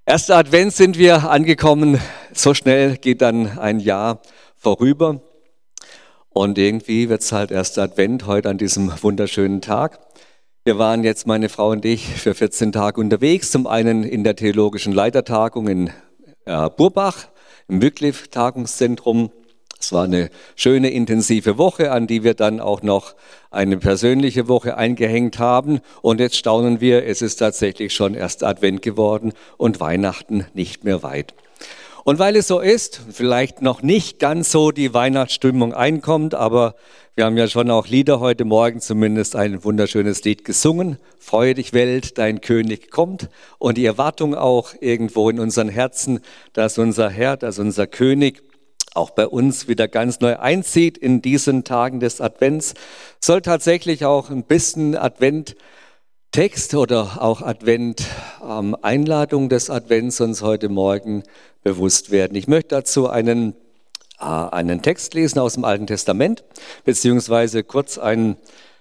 Erster Advent sind wir angekommen. So schnell geht dann ein Jahr vorüber. Und irgendwie wird es halt erster Advent heute an diesem wunderschönen Tag. Wir waren jetzt, meine Frau und ich, für 14 Tage unterwegs. Zum einen in der theologischen Leitertagung in Burbach, im Wycliffe-Tagungszentrum. Es war eine schöne, intensive Woche, an die wir dann auch noch eine persönliche Woche eingehängt haben. Und jetzt staunen wir, es ist tatsächlich schon erster Advent geworden und Weihnachten nicht mehr weit. Und weil es so ist, vielleicht noch nicht ganz so die Weihnachtsstimmung einkommt, aber wir haben ja schon auch Lieder heute Morgen, zumindest ein wunderschönes Lied gesungen. Freue dich Welt, dein König kommt. Und die Erwartung auch irgendwo in unseren Herzen, dass unser Herr, dass unser König auch bei uns wieder ganz neu einzieht in diesen Tagen des Advents, soll tatsächlich auch ein bisschen Adventtext oder auch Einladung des Advents uns heute Morgen bewusst werden. Ich möchte dazu einen Text lesen aus dem Alten Testament, beziehungsweise kurz ein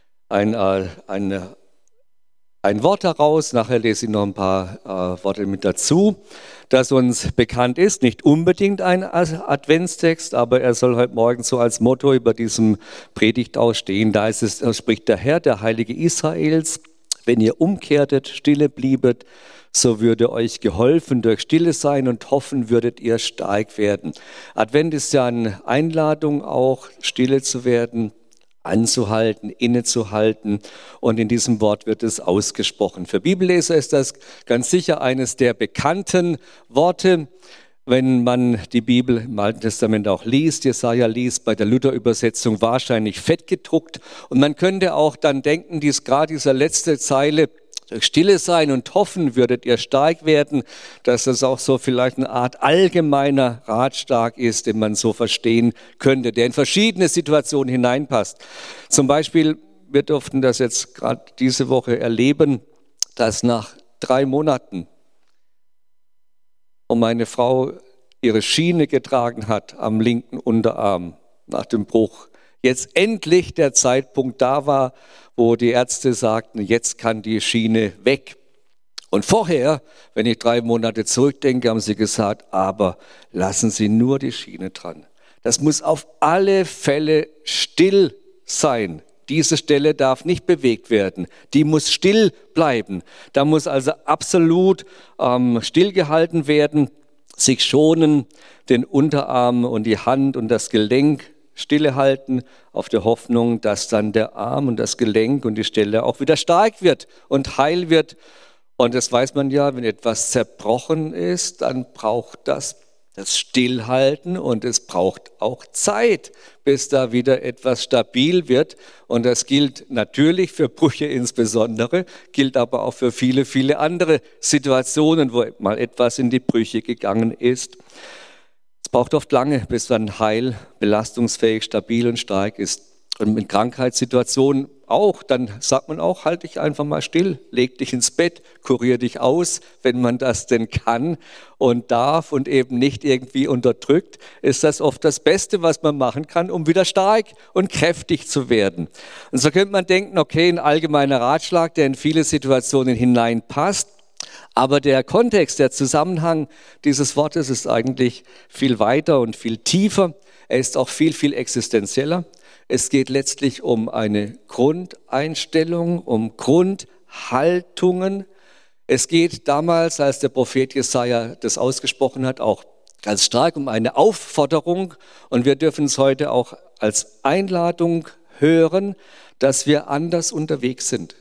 Wort daraus, nachher lese ich noch ein paar Worte mit dazu, das uns bekannt ist, nicht unbedingt ein Adventstext, aber er soll heute Morgen so als Motto über diesem Predigt ausstehen. Da spricht der Herr, der Heilige Israels: Wenn ihr umkehrtet, stille bliebet, so würde euch geholfen durch Stille sein und hoffen würdet ihr stark werden. Advent ist ja eine Einladung auch, stille zu werden, anzuhalten, innezuhalten, und in diesem Wort wird es ausgesprochen. Für Bibelleser ist das ganz sicher eines der bekannten Worte, wenn man die Bibel im Alten Testament auch liest. Jesaja liest bei der Luther-Übersetzung wahrscheinlich fett gedruckt, und man könnte auch dann denken, gerade diese letzte Zeile, durch Stille sein und hoffen würdet ihr stark werden, dass das auch so vielleicht eine Art allgemeiner Ratschlag ist, den man so verstehen könnte, der in verschiedene Situationen hineinpasst. Zum Beispiel, wir durften das jetzt gerade diese Woche erleben, dass nach 3 Monaten meine Frau ihre Schiene getragen hat am linken Unterarm nach dem Bruch. Jetzt endlich der Zeitpunkt da war, wo die Ärzte sagten, jetzt kann die Schiene weg. Und vorher, wenn ich 3 Monate zurückdenke, haben sie gesagt, aber lassen Sie nur die Schiene dran. Das muss auf alle Fälle still sein. Diese Stelle darf nicht bewegt werden. Die muss still bleiben. Da muss also absolut stillgehalten werden, sich schonen, den Unterarm und die Hand und das Gelenk stille halten, auf der Hoffnung, dass dann der Arm und das Gelenk und die Stelle auch wieder stark wird und heil wird. Und das weiß man ja, wenn etwas zerbrochen ist, dann braucht das Stillhalten, und es braucht auch Zeit, bis da wieder etwas stabil wird. Und das gilt natürlich für Brüche insbesondere, gilt aber auch für viele, viele andere Situationen, wo mal etwas in die Brüche gegangen ist. Es braucht oft lange, bis dann heil, belastungsfähig, stabil und stark ist. Und in Krankheitssituationen auch, dann sagt man auch, halt dich einfach mal still, leg dich ins Bett, kurier dich aus, wenn man das denn kann und darf und eben nicht irgendwie unterdrückt, ist das oft das Beste, was man machen kann, um wieder stark und kräftig zu werden. Und so könnte man denken, okay, ein allgemeiner Ratschlag, der in viele Situationen hineinpasst, aber der Kontext, der Zusammenhang dieses Wortes ist eigentlich viel weiter und viel tiefer. Er ist auch viel, viel existenzieller. Es geht letztlich um eine Grundeinstellung, um Grundhaltungen. Es geht damals, als der Prophet Jesaja das ausgesprochen hat, auch ganz stark um eine Aufforderung. Und wir dürfen es heute auch als Einladung hören, dass wir anders unterwegs sind.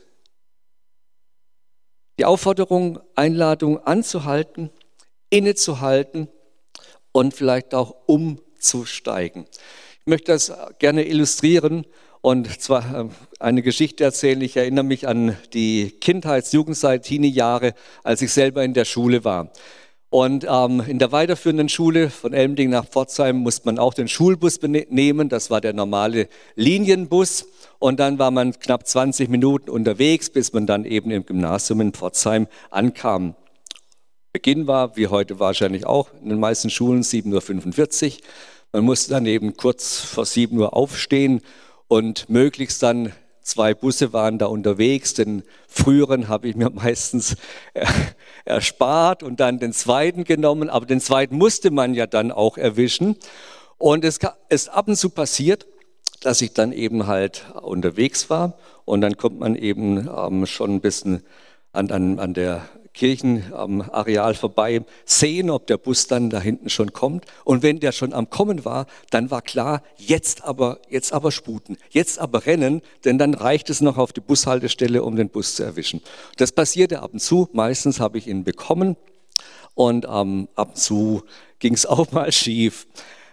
Die Aufforderung, Einladung anzuhalten, innezuhalten und vielleicht auch umzusteigen. Ich möchte das gerne illustrieren und zwar eine Geschichte erzählen. Ich erinnere mich an die Kindheits-, Jugendzeit, Teenie-Jahre, als ich selber in der Schule war. Und in der weiterführenden Schule von Elmding nach Pforzheim musste man auch den Schulbus nehmen. Das war der normale Linienbus. Und dann war man knapp 20 Minuten unterwegs, bis man dann eben im Gymnasium in Pforzheim ankam. Beginn war, wie heute wahrscheinlich auch, in den meisten Schulen 7:45 Uhr. Man musste dann eben kurz vor 7 Uhr aufstehen und möglichst dann 2 Busse waren da unterwegs. Den früheren habe ich mir meistens erspart und dann den zweiten genommen. Aber den zweiten musste man ja dann auch erwischen. Und es ist ab und zu passiert, dass ich dann eben halt unterwegs war. Und dann kommt man eben schon ein bisschen an der Kirchenareal vorbei, sehen, ob der Bus dann da hinten schon kommt. Und wenn der schon am Kommen war, dann war klar, jetzt aber sputen, jetzt aber rennen, denn dann reicht es noch auf die Bushaltestelle, um den Bus zu erwischen. Das passierte ab und zu, meistens habe ich ihn bekommen und ab und zu ging es auch mal schief.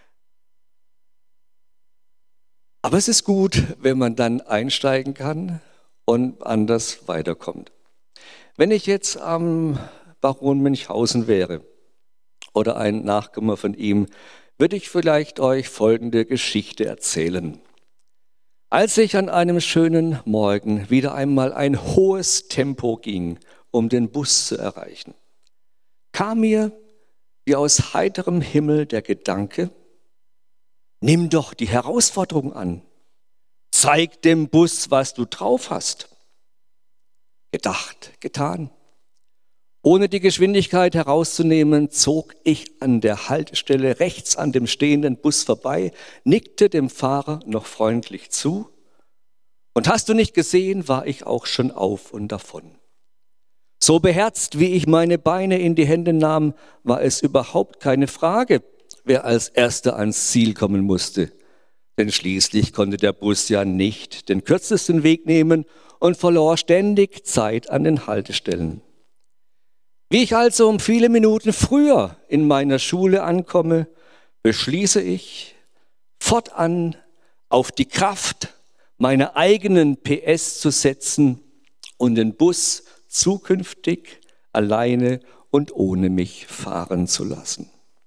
Aber es ist gut, wenn man dann einsteigen kann und anders weiterkommt. Wenn ich jetzt am Baron Münchhausen wäre oder ein Nachkomme von ihm, würde ich vielleicht euch folgende Geschichte erzählen. Als ich an einem schönen Morgen wieder einmal ein hohes Tempo ging, um den Bus zu erreichen, kam mir wie aus heiterem Himmel der Gedanke: Nimm doch die Herausforderung an. Zeig dem Bus, was du drauf hast. Gedacht, getan. Ohne die Geschwindigkeit herauszunehmen, zog ich an der Haltestelle rechts an dem stehenden Bus vorbei, nickte dem Fahrer noch freundlich zu. Und hast du nicht gesehen, war ich auch schon auf und davon. So beherzt, wie ich meine Beine in die Hände nahm, war es überhaupt keine Frage, wer als Erster ans Ziel kommen musste. Denn schließlich konnte der Bus ja nicht den kürzesten Weg nehmen und verlor ständig Zeit an den Haltestellen. Wie ich also um viele Minuten früher in meiner Schule ankomme, beschließe ich, fortan auf die Kraft meiner eigenen PS zu setzen und den Bus zukünftig alleine und ohne mich fahren zu lassen.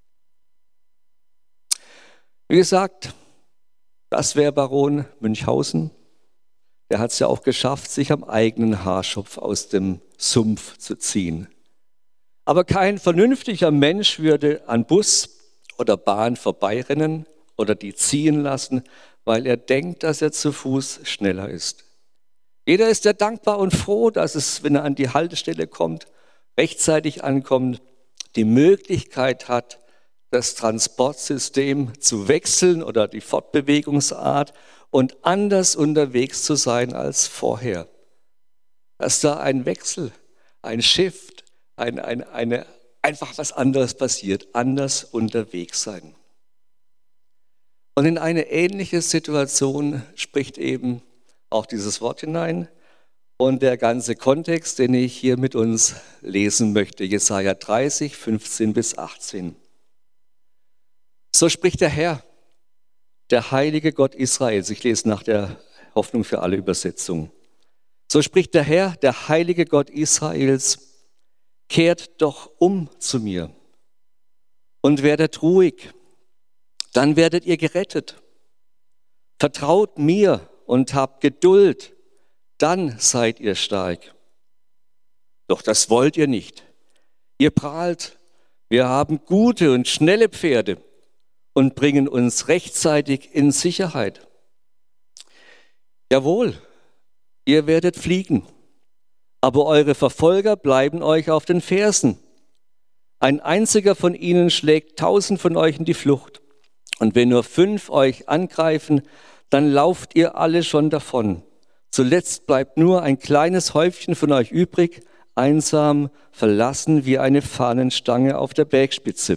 Wie gesagt, das wäre Baron Münchhausen. Der hat es ja auch geschafft, sich am eigenen Haarschopf aus dem Sumpf zu ziehen. Aber kein vernünftiger Mensch würde an Bus oder Bahn vorbeirennen oder die ziehen lassen, weil er denkt, dass er zu Fuß schneller ist. Jeder ist ja dankbar und froh, dass es, wenn er an die Haltestelle kommt, rechtzeitig ankommt, die Möglichkeit hat, das Transportsystem zu wechseln oder die Fortbewegungsart und anders unterwegs zu sein als vorher. Dass da ein Wechsel, ein Shift, einfach was anderes passiert, anders unterwegs sein. Und in eine ähnliche Situation spricht eben auch dieses Wort hinein und der ganze Kontext, den ich hier mit uns lesen möchte, Jesaja 30, 15 bis 18. So spricht der Herr, der heilige Gott Israels. Ich lese nach der Hoffnung für alle Übersetzung. So spricht der Herr, der heilige Gott Israels: Kehrt doch um zu mir und werdet ruhig, dann werdet ihr gerettet. Vertraut mir und habt Geduld, dann seid ihr stark. Doch das wollt ihr nicht. Ihr prahlt, wir haben gute und schnelle Pferde und bringen uns rechtzeitig in Sicherheit. Jawohl, ihr werdet fliegen, aber eure Verfolger bleiben euch auf den Fersen. Ein einziger von ihnen schlägt 1000 von euch in die Flucht. Und wenn nur 5 euch angreifen, dann lauft ihr alle schon davon. Zuletzt bleibt nur ein kleines Häufchen von euch übrig, einsam, verlassen wie eine Fahnenstange auf der Bergspitze.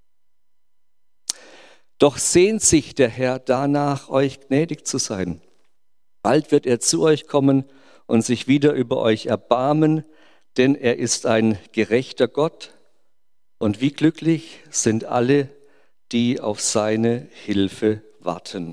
Doch sehnt sich der Herr danach, euch gnädig zu sein. Bald wird er zu euch kommen und sich wieder über euch erbarmen, denn er ist ein gerechter Gott. Und wie glücklich sind alle, die auf seine Hilfe warten.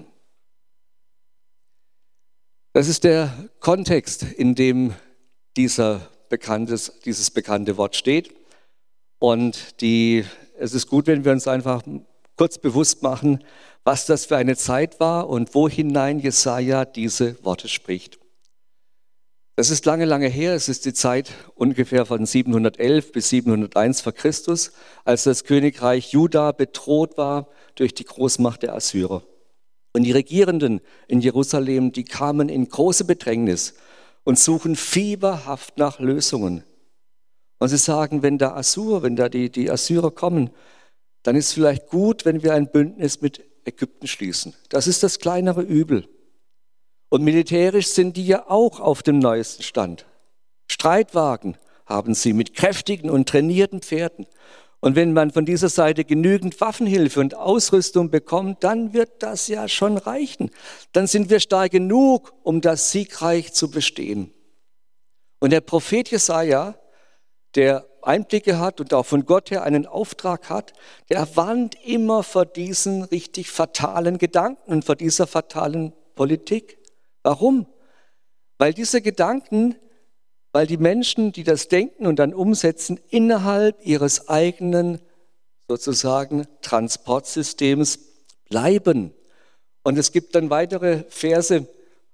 Das ist der Kontext, in dem dieses bekannte Wort steht. Und es ist gut, wenn wir uns einfach kurz bewusst machen, was das für eine Zeit war und wo hinein Jesaja diese Worte spricht. Das ist lange, lange her. Es ist die Zeit ungefähr von 711 bis 701 vor Christus, als das Königreich Juda bedroht war durch die Großmacht der Assyrer. Und die Regierenden in Jerusalem, die kamen in große Bedrängnis und suchen fieberhaft nach Lösungen. Und sie sagen, wenn da die Assyrer kommen, dann ist es vielleicht gut, wenn wir ein Bündnis mit Ägypten schließen. Das ist das kleinere Übel. Und militärisch sind die ja auch auf dem neuesten Stand. Streitwagen haben sie mit kräftigen und trainierten Pferden. Und wenn man von dieser Seite genügend Waffenhilfe und Ausrüstung bekommt, dann wird das ja schon reichen. Dann sind wir stark genug, um das siegreich zu bestehen. Und der Prophet Jesaja, der Einblicke hat und auch von Gott her einen Auftrag hat, der warnt immer vor diesen richtig fatalen Gedanken und vor dieser fatalen Politik. Warum? Weil diese Gedanken, weil die Menschen, die das denken und dann umsetzen, innerhalb ihres eigenen sozusagen Transportsystems bleiben. Und es gibt dann weitere Verse,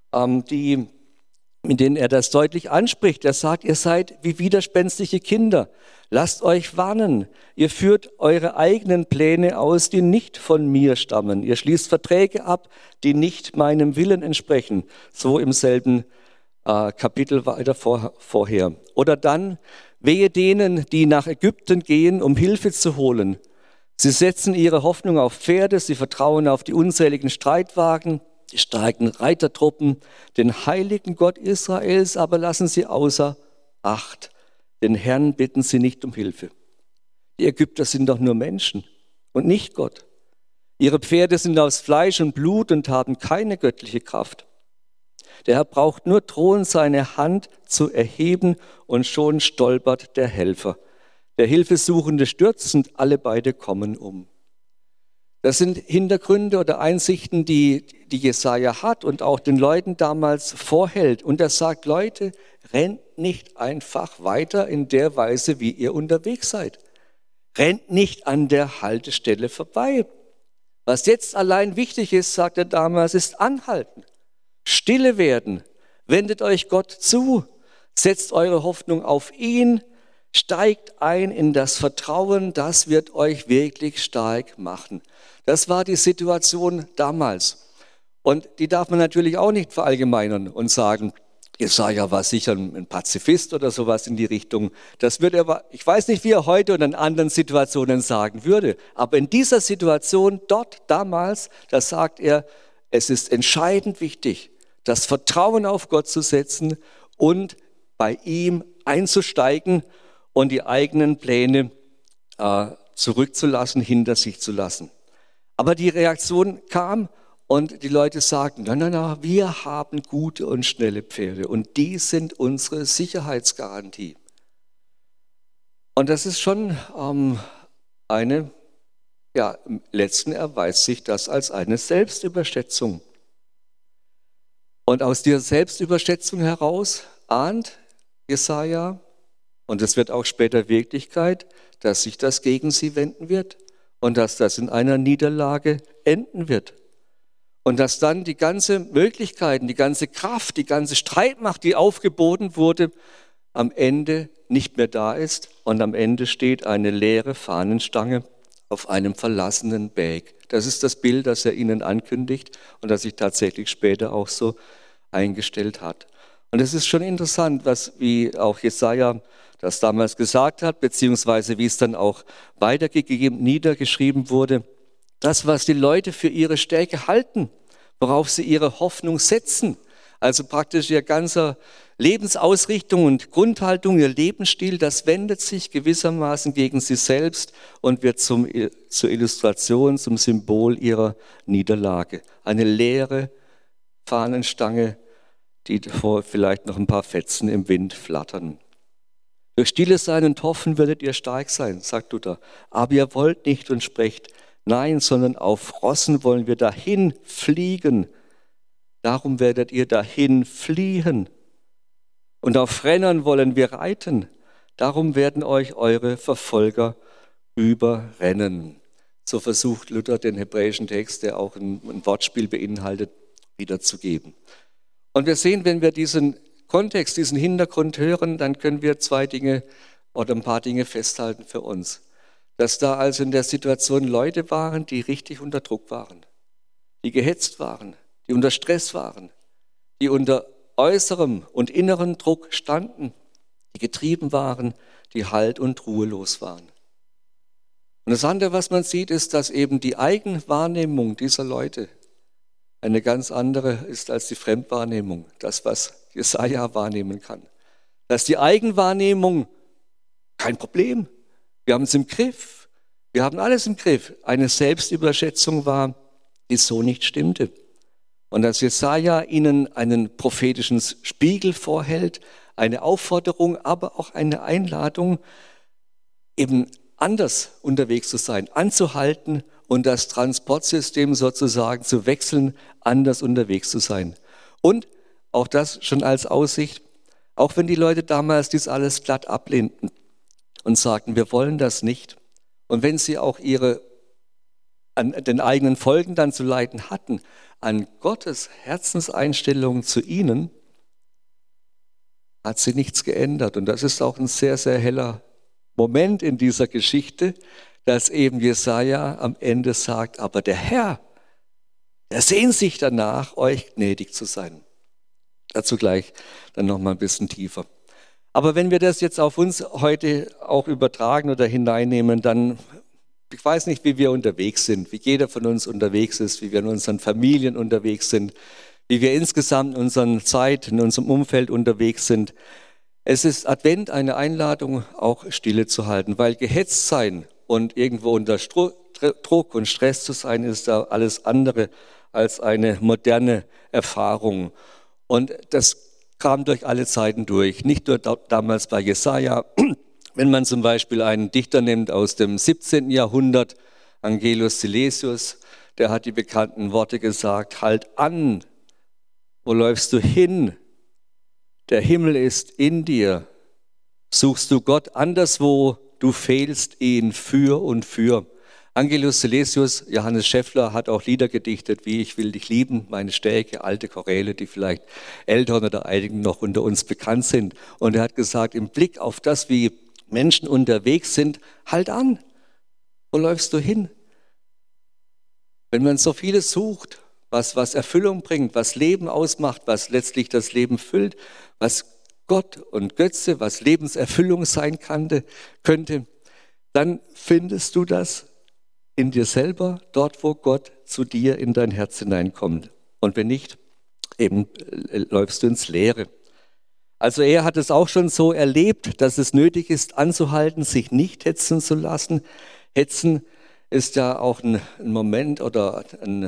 mit denen er das deutlich anspricht. Er sagt, ihr seid wie widerspenstige Kinder. Lasst euch warnen. Ihr führt eure eigenen Pläne aus, die nicht von mir stammen. Ihr schließt Verträge ab, die nicht meinem Willen entsprechen. So im selben Kapitel weiter vorher. Oder dann, wehe denen, die nach Ägypten gehen, um Hilfe zu holen. Sie setzen ihre Hoffnung auf Pferde, sie vertrauen auf die unzähligen Streitwagen, die starken Reitertruppen, den heiligen Gott Israels, aber lassen sie außer Acht. Den Herrn bitten sie nicht um Hilfe. Die Ägypter sind doch nur Menschen und nicht Gott. Ihre Pferde sind aus Fleisch und Blut und haben keine göttliche Kraft. Der Herr braucht nur drohen, seine Hand zu erheben und schon stolpert der Helfer. Der Hilfesuchende stürzt und alle beide kommen um. Das sind Hintergründe oder Einsichten, die Jesaja hat und auch den Leuten damals vorhält. Und er sagt, Leute, rennt nicht einfach weiter in der Weise, wie ihr unterwegs seid. Rennt nicht an der Haltestelle vorbei. Was jetzt allein wichtig ist, sagt er damals, ist anhalten. Stille werden, wendet euch Gott zu, setzt eure Hoffnung auf ihn, steigt ein in das Vertrauen, das wird euch wirklich stark machen. Das war die Situation damals. Und die darf man natürlich auch nicht verallgemeinern und sagen, Jesaja war sicher ein Pazifist oder sowas in die Richtung. Das würde er, ich weiß nicht, wie er heute oder in anderen Situationen sagen würde, aber in dieser Situation dort damals, da sagt er, es ist entscheidend wichtig, das Vertrauen auf Gott zu setzen und bei ihm einzusteigen und die eigenen Pläne zurückzulassen, hinter sich zu lassen. Aber die Reaktion kam und die Leute sagten, na, wir haben gute und schnelle Pferde und die sind unsere Sicherheitsgarantie. Und das ist schon im letzten erweist sich das als eine Selbstüberschätzung. Und aus dieser Selbstüberschätzung heraus ahnt Jesaja, und es wird auch später Wirklichkeit, dass sich das gegen sie wenden wird und dass das in einer Niederlage enden wird. Und dass dann die ganze Möglichkeiten, die ganze Kraft, die ganze Streitmacht, die aufgeboten wurde, am Ende nicht mehr da ist und am Ende steht eine leere Fahnenstange auf einem verlassenen Berg. Das ist das Bild, das er ihnen ankündigt und das sich tatsächlich später auch so eingestellt hat. Und es ist schon interessant, wie auch Jesaja das damals gesagt hat, beziehungsweise wie es dann auch weitergegeben, niedergeschrieben wurde. Das, was die Leute für ihre Stärke halten, worauf sie ihre Hoffnung setzen, also praktisch ihr ganzer Lebensausrichtung und Grundhaltung, ihr Lebensstil, das wendet sich gewissermaßen gegen sie selbst und wird zur Illustration, zum Symbol ihrer Niederlage. Eine leere Fahnenstange, die vor vielleicht noch ein paar Fetzen im Wind flattern. Durch stilles Sein und Hoffen werdet ihr stark sein, sagt Luther. Aber ihr wollt nicht und sprecht, nein, sondern auf Rossen wollen wir dahin fliegen. Darum werdet ihr dahin fliehen. Und auf Rennern wollen wir reiten. Darum werden euch eure Verfolger überrennen. So versucht Luther den hebräischen Text, der auch ein Wortspiel beinhaltet, wiederzugeben. Und wir sehen, wenn wir diesen Kontext, diesen Hintergrund hören, dann können wir zwei Dinge oder ein paar Dinge festhalten für uns. Dass da also in der Situation Leute waren, die richtig unter Druck waren, die gehetzt waren, die unter Stress waren, die unter äußerem und inneren Druck standen, die getrieben waren, die halt- und ruhelos waren. Und das andere, was man sieht, ist, dass eben die Eigenwahrnehmung dieser Leute eine ganz andere ist als die Fremdwahrnehmung, das, was Jesaja wahrnehmen kann. Dass die Eigenwahrnehmung kein Problem, wir haben es im Griff, wir haben alles im Griff, eine Selbstüberschätzung war, die so nicht stimmte. Und dass Jesaja ihnen einen prophetischen Spiegel vorhält, eine Aufforderung, aber auch eine Einladung, eben anders unterwegs zu sein, anzuhalten und das Transportsystem sozusagen zu wechseln, anders unterwegs zu sein. Und auch das schon als Aussicht, auch wenn die Leute damals dies alles glatt ablehnten und sagten, wir wollen das nicht. Und wenn sie auch an den eigenen Folgen dann zu leiden hatten, an Gottes Herzenseinstellung zu ihnen, hat sie nichts geändert. Und das ist auch ein sehr, sehr heller Moment in dieser Geschichte, dass eben Jesaja am Ende sagt, aber der Herr, der sehnt sich danach, euch gnädig zu sein. Dazu gleich dann noch mal ein bisschen tiefer. Aber wenn wir das jetzt auf uns heute auch übertragen oder hineinnehmen, dann, ich weiß nicht, wie wir unterwegs sind, wie jeder von uns unterwegs ist, wie wir in unseren Familien unterwegs sind, wie wir insgesamt in unserer Zeit, in unserem Umfeld unterwegs sind. Es ist Advent eine Einladung, auch Stille zu halten, weil gehetzt sein und irgendwo unter Druck und Stress zu sein, ist da alles andere als eine moderne Erfahrung. Und das kam durch alle Zeiten durch, nicht nur damals bei Jesaja. Wenn man zum Beispiel einen Dichter nimmt aus dem 17. Jahrhundert, Angelus Silesius, der hat die bekannten Worte gesagt, halt an, wo läufst du hin? Der Himmel ist in dir. Suchst du Gott anderswo, du fehlst ihn für und für. Angelus Silesius, Johannes Schäffler, hat auch Lieder gedichtet, wie Ich will dich lieben, meine Stärke, alte Choräle, die vielleicht Eltern oder einigen noch unter uns bekannt sind. Und er hat gesagt, im Blick auf das, wie Menschen unterwegs sind, halt an. Wo läufst du hin? Wenn man so vieles sucht, was Erfüllung bringt, was Leben ausmacht, was letztlich das Leben füllt, was Gott und Götze, was Lebenserfüllung sein könnte, dann findest du das in dir selber, dort wo Gott zu dir in dein Herz hineinkommt. Und wenn nicht, eben läufst du ins Leere. Also er hat es auch schon so erlebt, dass es nötig ist, anzuhalten, sich nicht hetzen zu lassen. Hetzen ist ja auch ein Moment oder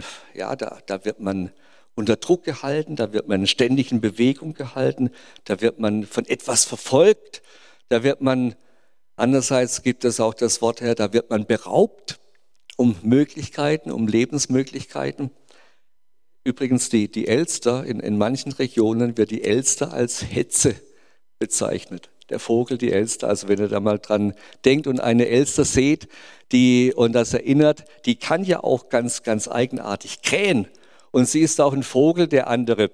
da wird man unter Druck gehalten, da wird man ständig in Bewegung gehalten, da wird man von etwas verfolgt, da wird man, andererseits gibt es auch das Wort her, da wird man beraubt um Möglichkeiten, um Lebensmöglichkeiten. Übrigens die Elster, in manchen Regionen wird die Elster als Hetze bezeichnet. Der Vogel, die Elster, also wenn ihr da mal dran denkt und eine Elster seht und das erinnert, die kann ja auch ganz, ganz eigenartig krähen. Und sie ist auch ein Vogel, der andere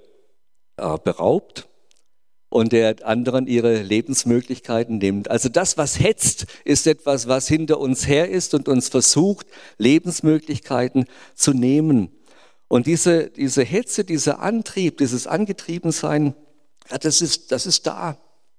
beraubt und der anderen ihre Lebensmöglichkeiten nimmt. Also das, was hetzt, ist etwas, was hinter uns her ist und uns versucht, Lebensmöglichkeiten zu nehmen. Und diese Hetze, dieser Antrieb, dieses Angetriebensein, ja, das ist da.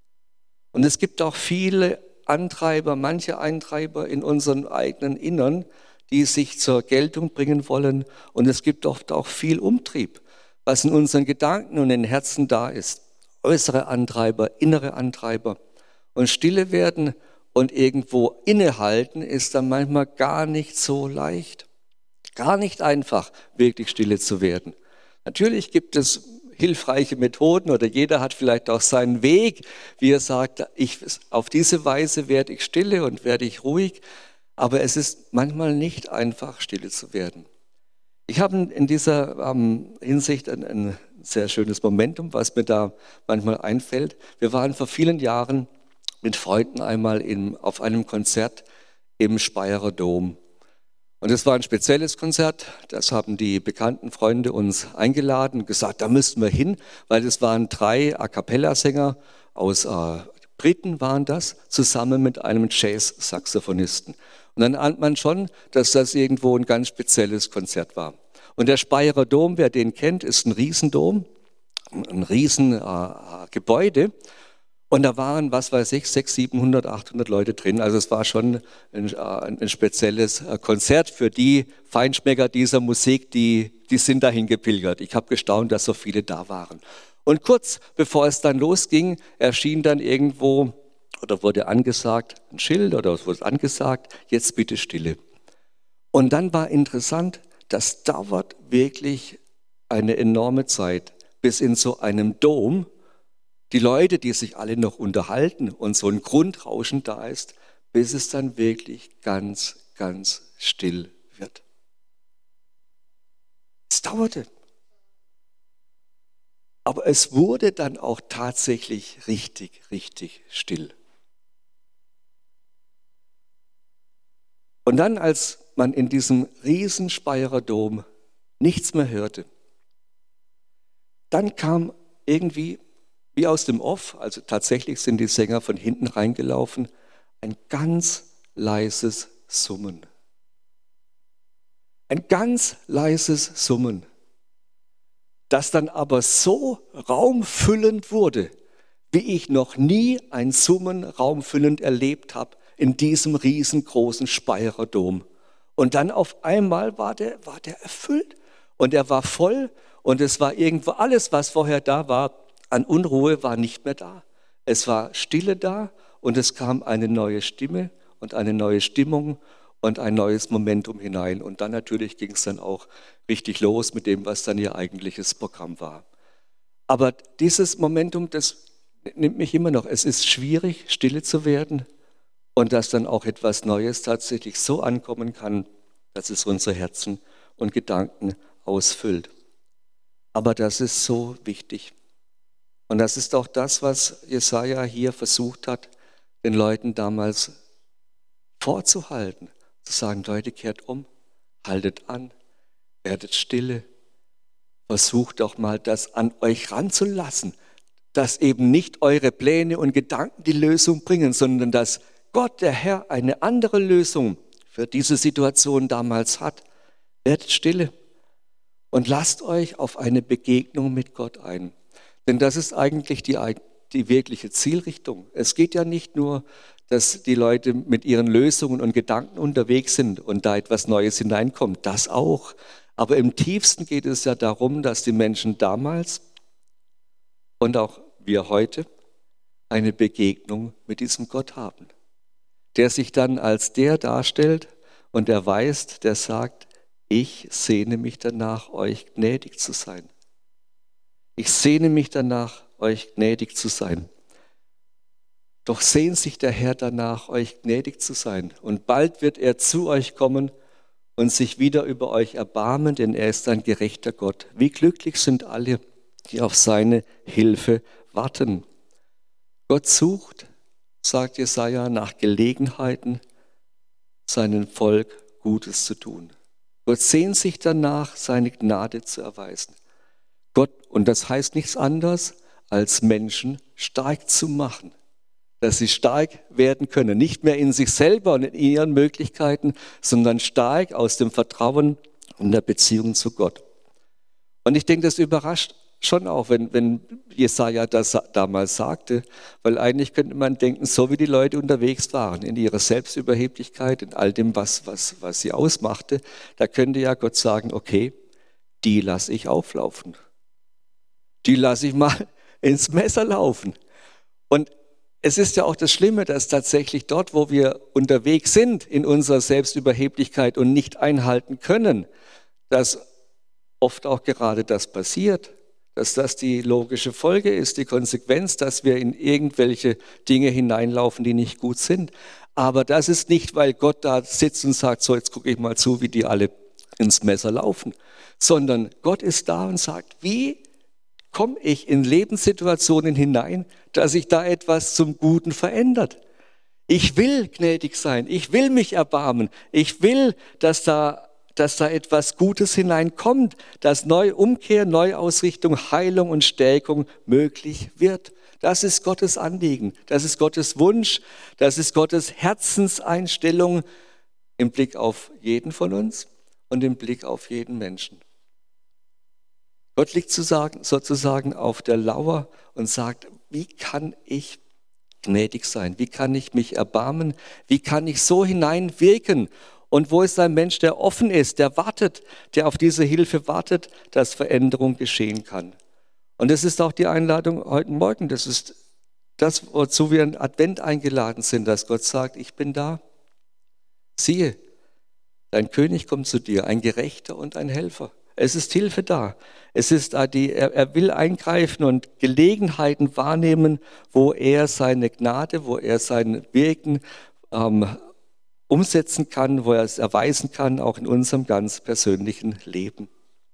Und es gibt auch viele Antreiber, manche Eintreiber in unserem eigenen Innern, die sich zur Geltung bringen wollen. Und es gibt oft auch viel Umtrieb, was in unseren Gedanken und in den Herzen da ist. Äußere Antreiber, innere Antreiber. Und stille werden und irgendwo innehalten ist dann manchmal gar nicht so leicht. Gar nicht einfach, wirklich stille zu werden. Natürlich gibt es hilfreiche Methoden oder jeder hat vielleicht auch seinen Weg, wie er sagt, auf diese Weise werde ich stille und werde ich ruhig. Aber es ist manchmal nicht einfach, stille zu werden. Ich habe in dieser Hinsicht ein sehr schönes Momentum, was mir da manchmal einfällt. Wir waren vor vielen Jahren mit Freunden einmal auf einem Konzert im Speyerer Dom. Und es war ein spezielles Konzert, das haben die bekannten Freunde uns eingeladen und gesagt, da müssten wir hin, weil es waren 3 A-Cappella-Sänger aus Briten waren das, zusammen mit einem Jazz-Saxophonisten. Und dann ahnt man schon, dass das irgendwo ein ganz spezielles Konzert war. Und der Speyerer Dom, wer den kennt, ist ein Riesendom, ein Riesengebäude. Und da waren, was weiß ich, 600, 700, 800 Leute drin. Also es war schon ein spezielles Konzert für die Feinschmecker dieser Musik, die sind dahin gepilgert. Ich habe gestaunt, dass so viele da waren. Und kurz bevor es dann losging, erschien dann irgendwo oder wurde angesagt, ein Schild oder es wurde angesagt, jetzt bitte Stille. Und dann war interessant, das dauert wirklich eine enorme Zeit, bis in so einem Dom die Leute, die sich alle noch unterhalten und so ein Grundrauschen da ist, bis es dann wirklich ganz, ganz still wird. Es dauerte. Aber es wurde dann auch tatsächlich richtig, richtig still. Und dann, als man in diesem riesen Speyerer Dom nichts mehr hörte, dann kam irgendwie wie aus dem Off, also tatsächlich sind die Sänger von hinten reingelaufen, ein ganz leises Summen. Ein ganz leises Summen, das dann aber so raumfüllend wurde, wie ich noch nie ein Summen raumfüllend erlebt habe in diesem riesengroßen Speyerer Dom. Und dann auf einmal war der erfüllt und er war voll und es war irgendwo alles, was vorher da war, an Unruhe war nicht mehr da. Es war Stille da und es kam eine neue Stimme und eine neue Stimmung und ein neues Momentum hinein. Und dann natürlich ging es dann auch richtig los mit dem, was dann ihr eigentliches Programm war. Aber dieses Momentum, das nimmt mich immer noch. Es ist schwierig, stille zu werden und dass dann auch etwas Neues tatsächlich so ankommen kann, dass es unsere Herzen und Gedanken ausfüllt. Aber das ist so wichtig. Und das ist auch das, was Jesaja hier versucht hat, den Leuten damals vorzuhalten. Zu sagen, Leute, kehrt um, haltet an, werdet stille. Versucht doch mal, das an euch ranzulassen, dass eben nicht eure Pläne und Gedanken die Lösung bringen, sondern dass Gott, der Herr, eine andere Lösung für diese Situation damals hat. Werdet stille und lasst euch auf eine Begegnung mit Gott ein. Denn das ist eigentlich die wirkliche Zielrichtung. Es geht ja nicht nur, dass die Leute mit ihren Lösungen und Gedanken unterwegs sind und da etwas Neues hineinkommt. Das auch. Aber im tiefsten geht es ja darum, dass die Menschen damals und auch wir heute eine Begegnung mit diesem Gott haben, der sich dann als der darstellt und der weiß, der sagt, ich sehne mich danach, euch gnädig zu sein. Ich sehne mich danach, euch gnädig zu sein. Doch sehnt sich der Herr danach, euch gnädig zu sein. Und bald wird er zu euch kommen und sich wieder über euch erbarmen, denn er ist ein gerechter Gott. Wie glücklich sind alle, die auf seine Hilfe warten. Gott sucht, sagt Jesaja, nach Gelegenheiten, seinem Volk Gutes zu tun. Gott sehnt sich danach, seine Gnade zu erweisen. Gott, und das heißt nichts anderes, als Menschen stark zu machen, dass sie stark werden können, nicht mehr in sich selber und in ihren Möglichkeiten, sondern stark aus dem Vertrauen und der Beziehung zu Gott. Und ich denke, das überrascht schon auch, wenn Jesaja das damals sagte, weil eigentlich könnte man denken, so wie die Leute unterwegs waren, in ihrer Selbstüberheblichkeit, in all dem, was sie ausmachte, da könnte ja Gott sagen, okay, die lasse ich auflaufen. Die lasse ich mal ins Messer laufen. Und es ist ja auch das Schlimme, dass tatsächlich dort, wo wir unterwegs sind in unserer Selbstüberheblichkeit und nicht einhalten können, dass oft auch gerade das passiert, dass das die logische Folge ist, die Konsequenz, dass wir in irgendwelche Dinge hineinlaufen, die nicht gut sind. Aber das ist nicht, weil Gott da sitzt und sagt, so jetzt gucke ich mal zu, wie die alle ins Messer laufen, sondern Gott ist da und sagt, wie komme ich in Lebenssituationen hinein, dass sich da etwas zum Guten verändert. Ich will gnädig sein, ich will mich erbarmen, ich will, dass da etwas Gutes hineinkommt, dass Umkehr, Neuausrichtung, Heilung und Stärkung möglich wird. Das ist Gottes Anliegen, das ist Gottes Wunsch, das ist Gottes Herzenseinstellung im Blick auf jeden von uns und im Blick auf jeden Menschen. Gott liegt sozusagen auf der Lauer und sagt, wie kann ich gnädig sein? Wie kann ich mich erbarmen? Wie kann ich so hineinwirken? Und wo ist ein Mensch, der offen ist, der wartet, der auf diese Hilfe wartet, dass Veränderung geschehen kann? Und das ist auch die Einladung heute Morgen. Das ist das, wozu wir in Advent eingeladen sind, dass Gott sagt, ich bin da. Siehe, dein König kommt zu dir, ein Gerechter und ein Helfer. Es ist Hilfe da. Es ist er will eingreifen und Gelegenheiten wahrnehmen, wo er seine Gnade, wo er sein Wirken umsetzen kann, wo er es erweisen kann, auch in unserem ganz persönlichen Leben.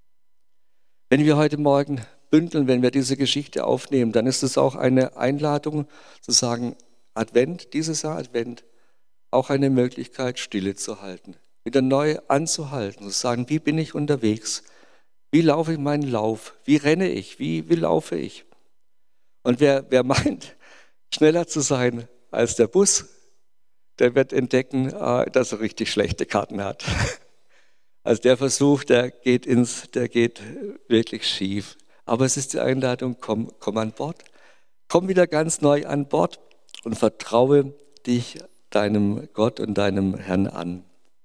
Wenn wir heute Morgen bündeln, wenn wir diese Geschichte aufnehmen, dann ist es auch eine Einladung zu sagen, Advent, dieses Jahr Advent, auch eine Möglichkeit, Stille zu halten, wieder neu anzuhalten, zu sagen, wie bin ich unterwegs? Wie laufe ich meinen Lauf? Wie renne ich? Wie laufe ich? Und wer meint, schneller zu sein als der Bus, der wird entdecken, dass er richtig schlechte Karten hat. Also der Versuch, der geht wirklich schief. Aber es ist die Einladung, komm an Bord. Komm wieder ganz neu an Bord und vertraue dich deinem Gott und deinem Herrn an.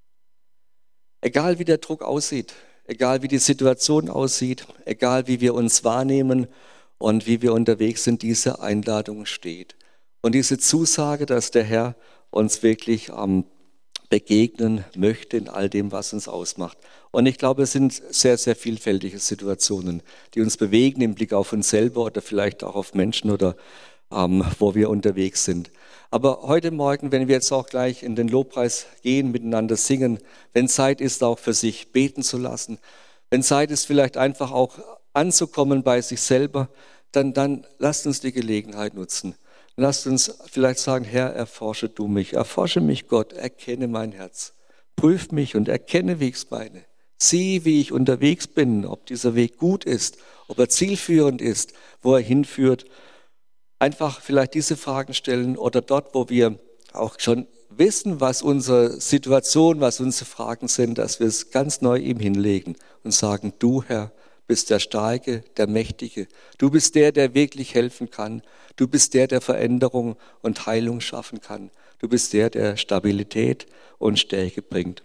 Egal wie der Druck aussieht, egal wie die Situation aussieht, egal wie wir uns wahrnehmen und wie wir unterwegs sind, diese Einladung steht. Und diese Zusage, dass der Herr uns wirklich begegnen möchte in all dem, was uns ausmacht. Und ich glaube, es sind sehr, sehr vielfältige Situationen, die uns bewegen im Blick auf uns selber oder vielleicht auch auf Menschen oder wo wir unterwegs sind. Aber heute Morgen, wenn wir jetzt auch gleich in den Lobpreis gehen, miteinander singen, wenn Zeit ist, auch für sich beten zu lassen, wenn Zeit ist, vielleicht einfach auch anzukommen bei sich selber, dann lasst uns die Gelegenheit nutzen. Lasst uns vielleicht sagen, Herr, erforsche du mich, erforsche mich Gott, erkenne mein Herz, prüf mich und erkenne, wie ich es meine. Sieh, wie ich unterwegs bin, ob dieser Weg gut ist, ob er zielführend ist, wo er hinführt. Einfach vielleicht diese Fragen stellen oder dort, wo wir auch schon wissen, was unsere Situation, was unsere Fragen sind, dass wir es ganz neu ihm hinlegen und sagen, du Herr, bist der Starke, der Mächtige. Du bist der wirklich helfen kann. Du bist der Veränderung und Heilung schaffen kann. Du bist der Stabilität und Stärke bringt.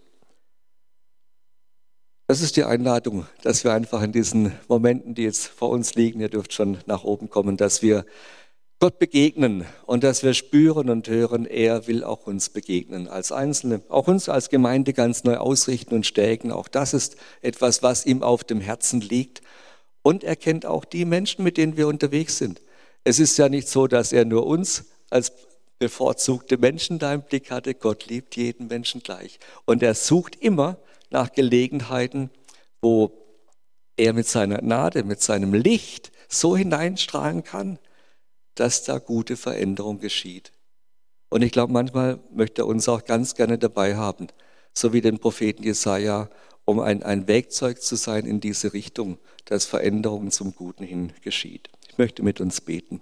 Das ist die Einladung, dass wir einfach in diesen Momenten, die jetzt vor uns liegen, ihr dürft schon nach oben kommen, dass wir Gott begegnen und dass wir spüren und hören, er will auch uns begegnen als Einzelne, auch uns als Gemeinde ganz neu ausrichten und stärken. Auch das ist etwas, was ihm auf dem Herzen liegt. Und er kennt auch die Menschen, mit denen wir unterwegs sind. Es ist ja nicht so, dass er nur uns als bevorzugte Menschen da im Blick hatte. Gott liebt jeden Menschen gleich. Und er sucht immer nach Gelegenheiten, wo er mit seiner Gnade, mit seinem Licht so hineinstrahlen kann, dass da gute Veränderung geschieht. Und ich glaube, manchmal möchte er uns auch ganz gerne dabei haben, so wie den Propheten Jesaja, um ein Werkzeug zu sein in diese Richtung, dass Veränderung zum Guten hin geschieht. Ich möchte mit uns beten.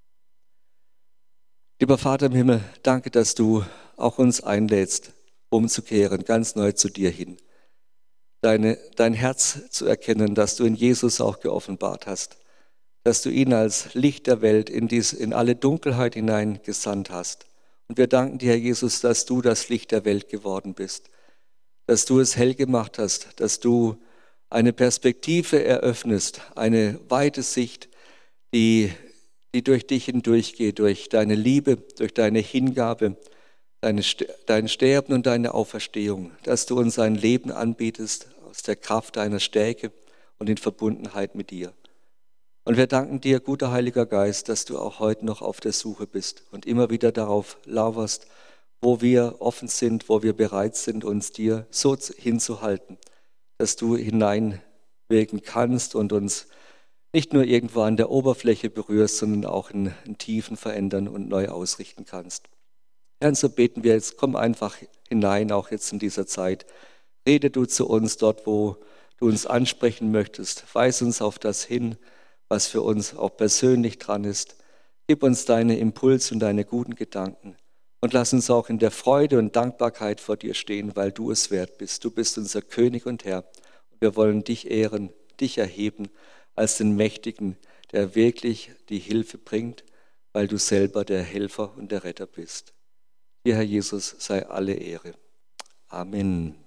Lieber Vater im Himmel, danke, dass du auch uns einlädst, umzukehren, ganz neu zu dir hin. Dein Herz zu erkennen, das du in Jesus auch geoffenbart hast. Dass du ihn als Licht der Welt in alle Dunkelheit hinein gesandt hast. Und wir danken dir, Herr Jesus, dass du das Licht der Welt geworden bist, dass du es hell gemacht hast, dass du eine Perspektive eröffnest, eine weite Sicht, die durch dich hindurchgeht, durch deine Liebe, durch deine Hingabe, dein Sterben und deine Auferstehung, dass du uns ein Leben anbietest aus der Kraft deiner Stärke und in Verbundenheit mit dir. Und wir danken dir, guter Heiliger Geist, dass du auch heute noch auf der Suche bist und immer wieder darauf lauerst, wo wir offen sind, wo wir bereit sind, uns dir so hinzuhalten, dass du hineinwirken kannst und uns nicht nur irgendwo an der Oberfläche berührst, sondern auch in Tiefen verändern und neu ausrichten kannst. Herr, und so beten wir jetzt, komm einfach hinein, auch jetzt in dieser Zeit. Rede du zu uns dort, wo du uns ansprechen möchtest. Weis uns auf das hin, was für uns auch persönlich dran ist. Gib uns deine Impulse und deine guten Gedanken und lass uns auch in der Freude und Dankbarkeit vor dir stehen, weil du es wert bist. Du bist unser König und Herr. Und wir wollen dich ehren, dich erheben als den Mächtigen, der wirklich die Hilfe bringt, weil du selber der Helfer und der Retter bist. Dir, Herr Jesus, sei alle Ehre. Amen.